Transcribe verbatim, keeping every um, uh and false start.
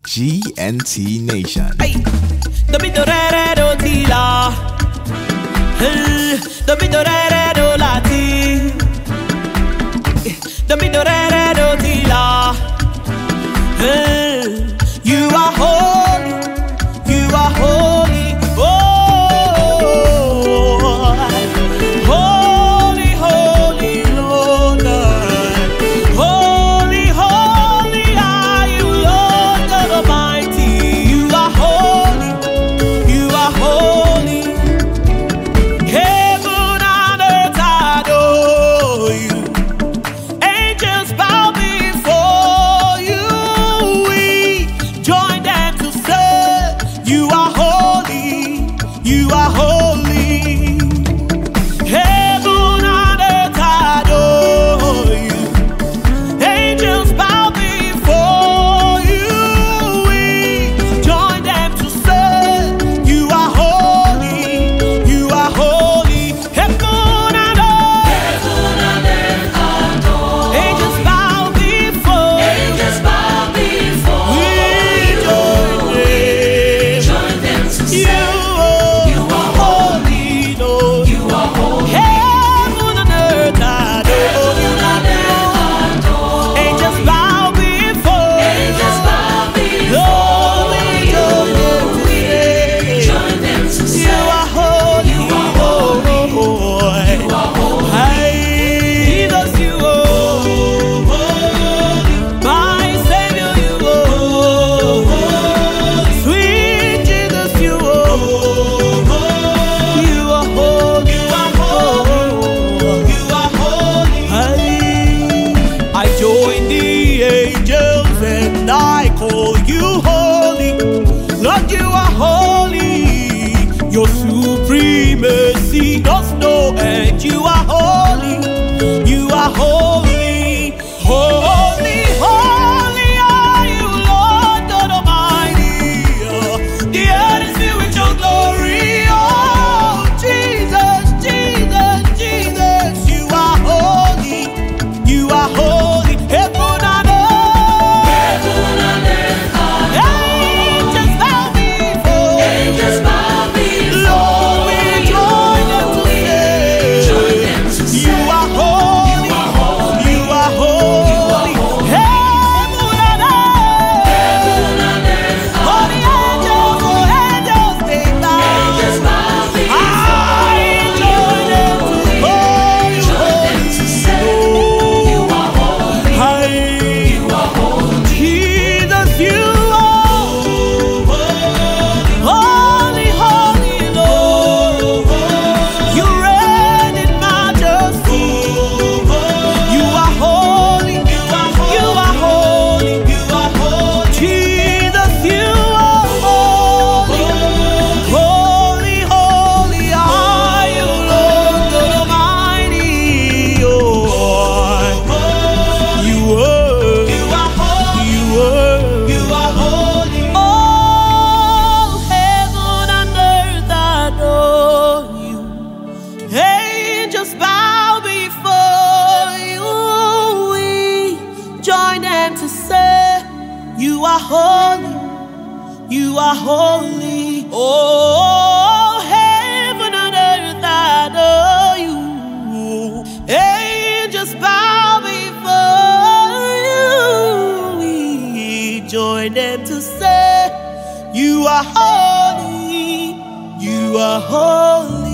G N T Nation. Hey, the bit of red o tila, the bit of red o lati, the bit of red o tila. You are holy, you are holy, oh, holy, holy, Lord, holy, holy are you, Lord God Almighty. You are holy, you are holy. Heaven and earth adore you. Angels bow before you. We join them to say, you are holy, you are holy. Heaven and earth adore you. Angels bow before you. We join them to say, you are holy, you are holy. Heaven and earth, angels bow before Angels bow before we join them. Join them to You say, are, You are holy, Lord. You are holy. Heaven and earth adore you. Adore. Angels bow before Angels bow Lord, we join them to say, Join them to you say, are holy, You are holy. Lord. You are holy. Hey, Jesus, you are holy. My Savior, you are holy. Sweet Jesus, you are holy. You are holy. You are holy. You are holy. Hey, I join the angels and I call you holy. Lord, you are holy. Your supremacy does no end. You are holy. You are holy. Holy, holy are you, Lord God Almighty. The earth is filled with your glory. Oh, Jesus, Jesus, Jesus. You are holy. You are holy. Heaven and earth. Heaven and earth Angels bow before. Angels bow before Lord, we join them to say, Join them to say, you are holy, you are holy, heaven and earth, Heaven and earth holy angels, oh angels, they Angels bow. bow before I join them to call you Join them holy, to say, You are holy. Hey, You are holy. Jesus, you are holy, holy Lord. You reign in majesty. You are holy. You are holy. You are holy. Jesus, you are holy. Holy, holy are you, Lord God Almighty. Oh, you are. You are holy. You are. You are holy. All heaven and earth adore you. Angels bow before you. We join them to say, you are holy, you are holy. Oh, heaven and earth adore you. Angels bow before you. We join them to say, you are holy, you are holy.